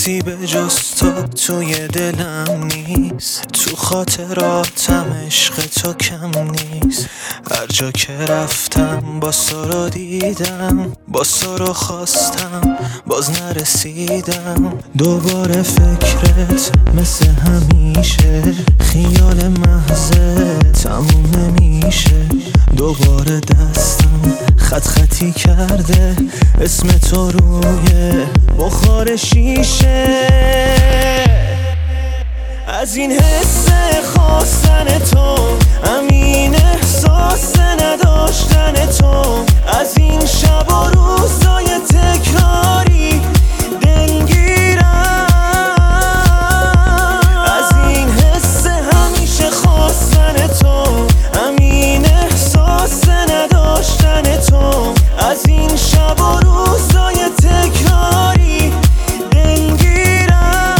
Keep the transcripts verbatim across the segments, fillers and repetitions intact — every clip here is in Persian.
کسی به جز تو توی دلم نیست، تو خاطراتم عشق تو کم نیست. هر جا که رفتم با سارو دیدم، با سارو خواستم باز نرسیدم. دوباره فکرت مثل همیشه، خیال محضه تموم نمیشه. دوباره دستم خط خطی کرده اسم تو روی بخار شیشه. از این حس خواستن تو، همین احساس نداشتن تو، از این شب و روزای تکراری دلگیرم. از این حس همیشه خواستن تو، همین احساس نداشتن تو، از این شب و روزای تکراری دلگیرم.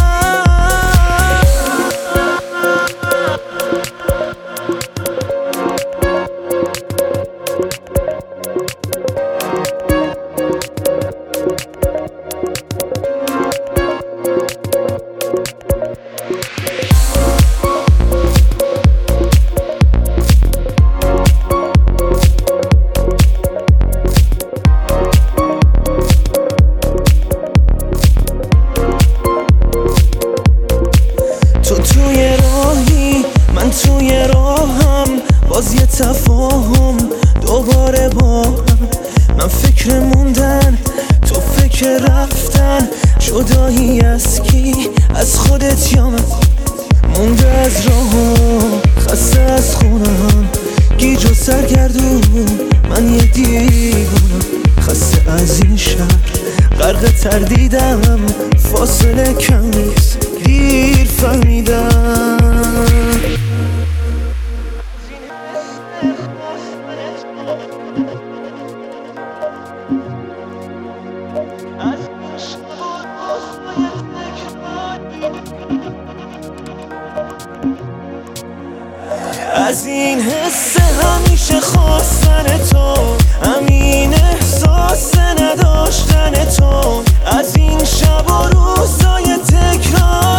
توی راهی من توی راهم، باز یه تفاهم دوباره با هم. من فکر موندن تو فکر رفتن، جدایی از کی؟ از خودت یا من؟ مونده از راهم، خسته از خونم، گیج و سرگردون من یه دیوونم. خسته از این شهر غرق تردیدم، فاصله کم نیست دیر فهمیدم. از این حس همیشه خواستن تو، همین احساس نداشتن تو، از این شب و روزای تکرار